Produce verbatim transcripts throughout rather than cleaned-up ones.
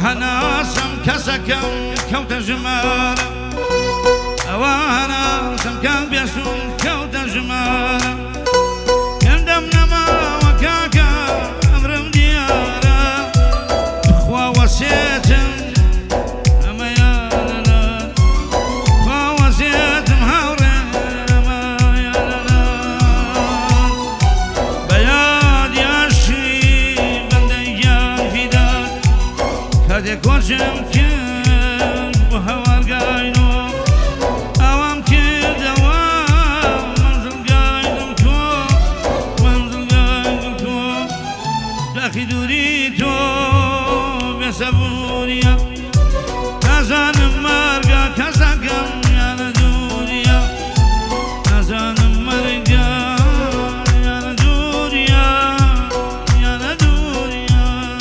هەناسم کەسەکەم کەوتە ژمارە ئەوە هەناسم کە بێسوون کەوتە ژمارە هێندەم نەماوە کاکە ئەمرم دیارە خوا وەسێتم ئەمە یادەنا خوا وەسێتم هاوڕێ ئەمە یادەنا بە یادی عەشقی بەندەی گیان فیدان کاتێک کۆچم کرد بۆ هەوارگاینەوە ئەوام کردەوە منزڵگاینم تۆ منزڵگاینم تۆ داخی دووری تۆ بێسەبووریە نازانم مەرگە کەسەکەم یانە دووریە نازانم مەرگە یانە دووریە یانە دووریە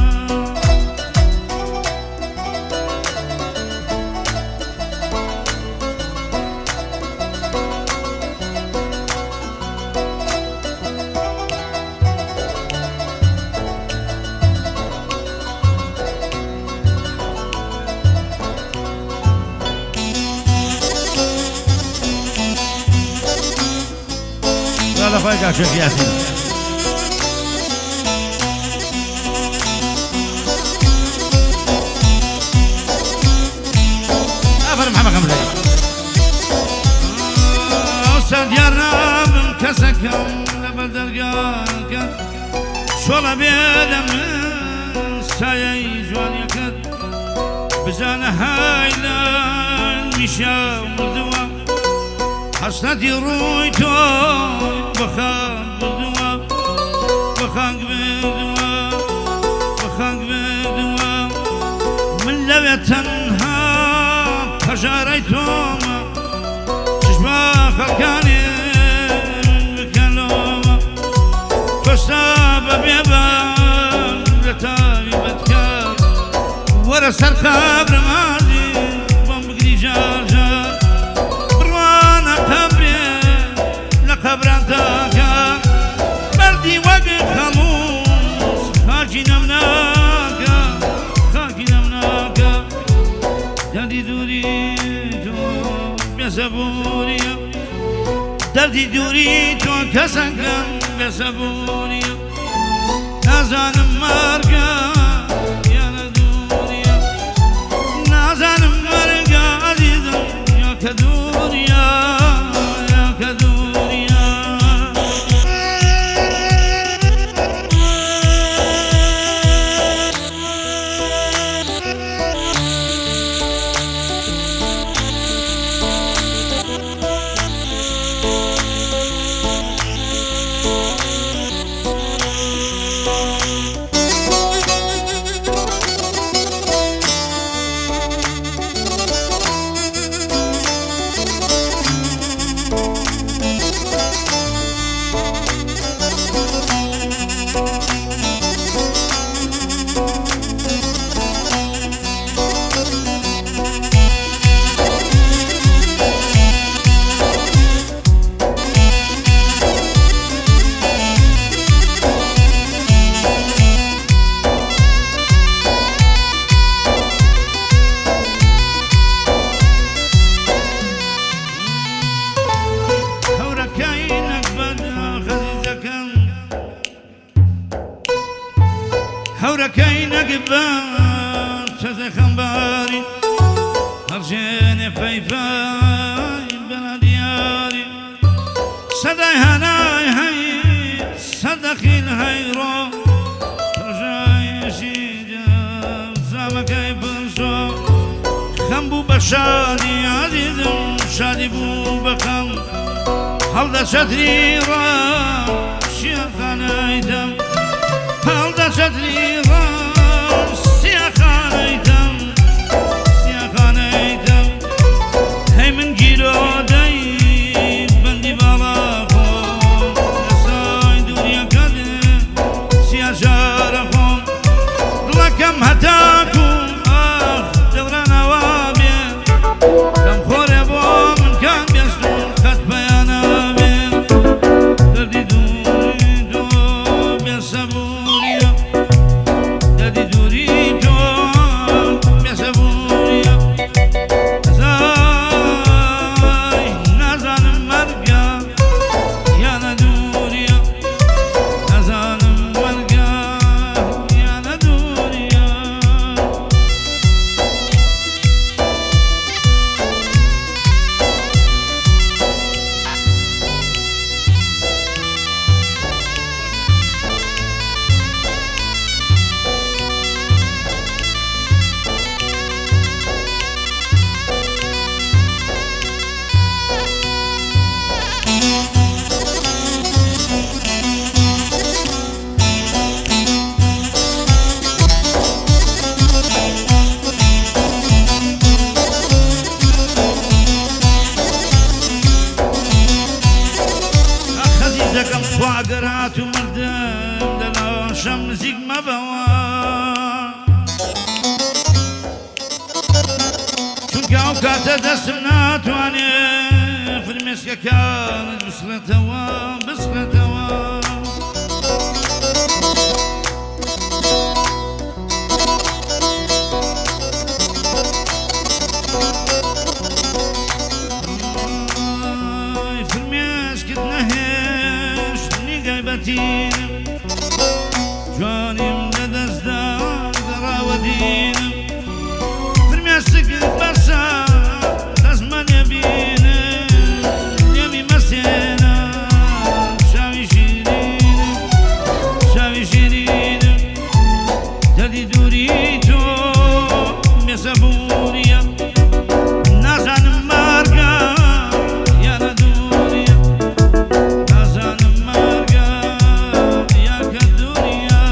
لا فايقة شيخ ياسين أفر محمد خمسة أستاذ يارنا من كسكم لبل درقاك شولا بيدا من سايا جوان يكد بزانا هايلا مشا مردوا حسنتي روي توي بخاك بدوا بخاك بدوا بخاك بدوا من لو تنها تجاري توما تشبه خلقاني بكلوما فستاب بيبان لتابي بتكار ورا سرقاب رمادي بمبقري جار جار خبران تاكا بردي وقت خموس خاكي نمناكا خاكي نمناكا دردي دوريتو بسبوريا دردي دوريتو كسنكا بسبوريا نازانم ماركا يا دوريا نازانم ماركا عزيزم يا كدوريا يا كدوريا هوركينا قبان شزي خنباري هرجيني فايفاي بلا دياري صداي هناي هاي صدقي الهيرو رجاي شيجا زامك يبنسو خنبو بشادي عزيزم شادي بو بخم هلدا شتري را شيخانا يدم هلدا شتري را سيخانا يدم سيخانا يدم هي من جيلو داي بندي بالاخو يساي دنيا كده سياشارخو لكم هتاكم اخ دوران وابي كم خوري بو من كان بيسون خد بيانا بي دردي دوري دو بيسابوريا دەستم ناتوانێ فرمێسکەکان بسڵێتەوە بسڵێتەوە فرمێسکت نەهێش نیگایبەتینم جوانیم لە دەستدا دەڕاوەدینم فرمێسکت بەرسە دەزمەنێ بینم لێمی مەسێنە شاوی شیرینم شاوی شیرینم دەردی دووری تۆ بێسەبووریە نازانم مارگە یانە دووریە نازانم مارگە یاکە دووریە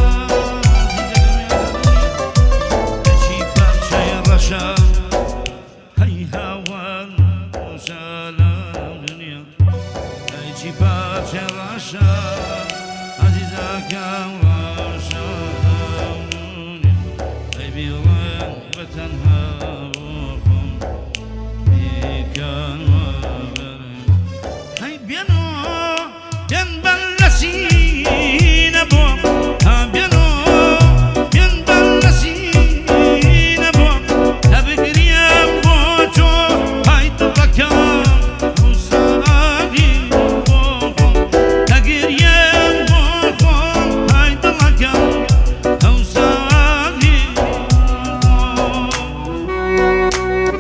هەچی پارچەی ڕەشە هەی هاوار ڕۆژە لەم دنیا هەیچی پارچەی ڕەشە عەزیزەکەم ڕەشە لەم دنیا هەی بیڵێن بەتەنها بۆ خۆم بیکەنەوە بەرم هەی بێنەوە بێن بەر لە سینە بۆم ها بێنەوە بێن بەر لە سینە بۆم هە بگریم بۆ تۆ های دڵەکەم ئەو ساعاتی بۆ خۆم هە گریم بۆ خۆم های دڵەکەم ئەو ساعاتی بۆ خۆم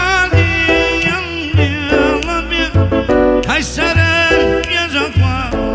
Hay seren,